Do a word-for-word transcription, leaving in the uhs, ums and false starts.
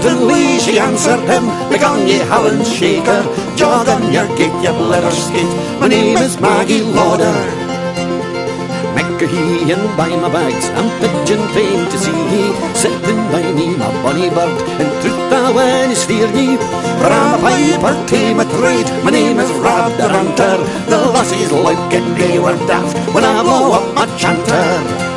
Mountain Lee, she answered him, begone ye Howland Shaker, jog on your gait, you blether skate, my name is Maggie Lauder. Make a he and buy my bags, I'm pigeon fain to see ye, sitting by me, my bonny bird, in truth I when steer ye. For I'm a piper tame a trade, my name is Rob the Ranter, the lassies like it, they were daft when I blow up my chanter.